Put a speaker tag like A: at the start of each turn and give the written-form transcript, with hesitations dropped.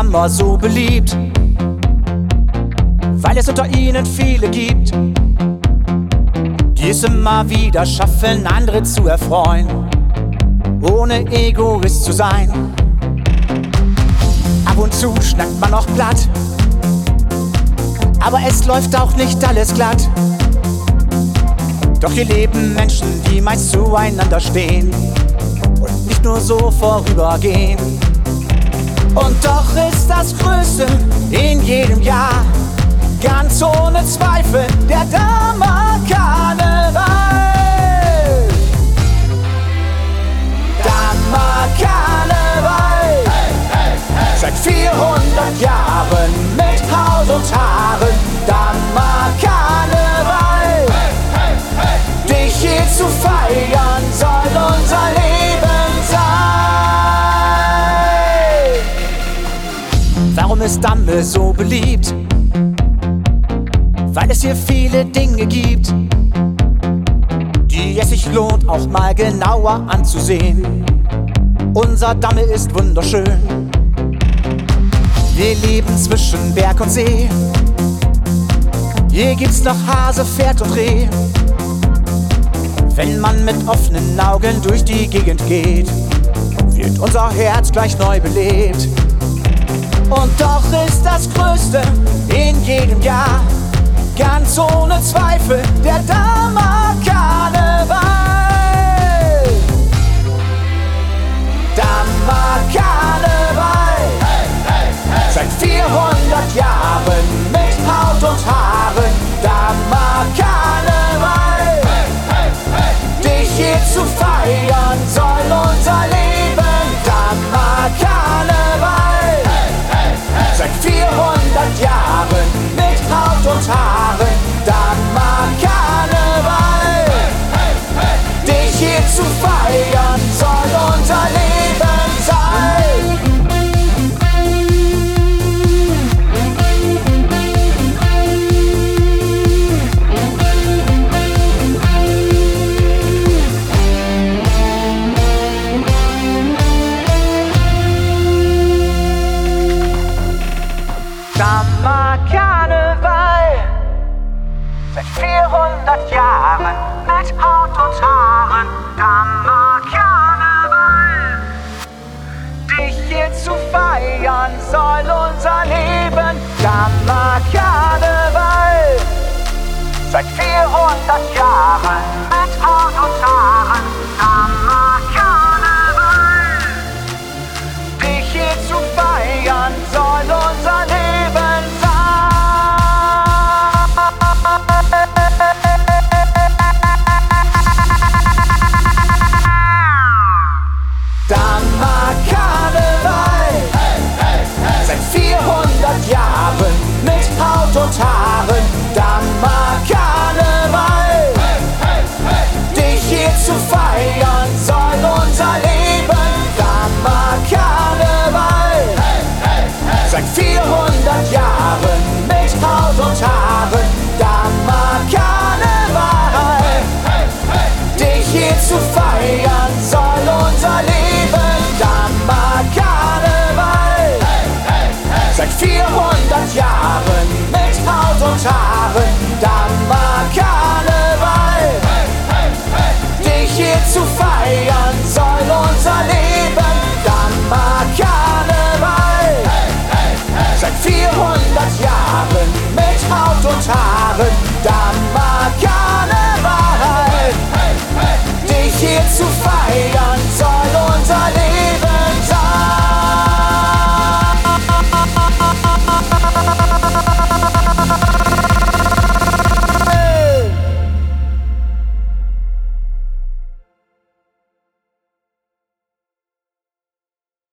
A: Dammer so beliebt? Weil es unter ihnen viele gibt, die es immer wieder schaffen, andere zu erfreuen, ohne Egoist zu sein. Ab und zu schnackt man auch platt, aber es läuft auch nicht alles glatt. Doch hier leben Menschen, die meist zueinander stehen und nicht nur so vorübergehen. Und doch ist das Größte in jedem Jahr, ganz ohne Zweifel, der Dammer Karneval. Dammer Karneval, seit 400 Jahren mit Haut und Haaren. Dammer Karneval, dich hier zu feiern soll unser Leben sein. Warum ist Damme so beliebt? Weil es hier viele Dinge gibt, die es sich lohnt, auch mal genauer anzusehen. Unser Damme ist wunderschön. Wir leben zwischen Berg und See. Hier gibt's noch Hase, Pferd und Reh. Wenn man mit offenen Augen durch die Gegend geht, wird unser Herz gleich neu belebt. Und doch ist das Größte in jedem Jahr, ganz ohne Zweifel, der Dammer Karneval. Dammer Karneval, seit 400 Jahren mit Haut und Haaren. Dammer Karneval, dich hier zu feiern soll unser Leben. Dammer Karneval, seit 400 Jahren mit Haut und Haaren. Dammer Karneval, dich hier zu feiern soll unser Leben sein. Dammer Karneval, seit 400 Jahren mit Haut und Haaren. Dammer Karneval, dich hier zu feiern soll unser Leben. Dammer Karneval, seit 400 Jahren mit Haut und Haaren. Dammer Karneval, dich hier zu feiern soll unser Leben sein. Dammer Karneval, seit 400 Jahren mit Haut und Haaren. Dammer Karneval, dich hier zu feiern soll unser Leben. Dammer Karneval, seit 400 Jahren mit Haut und Haaren.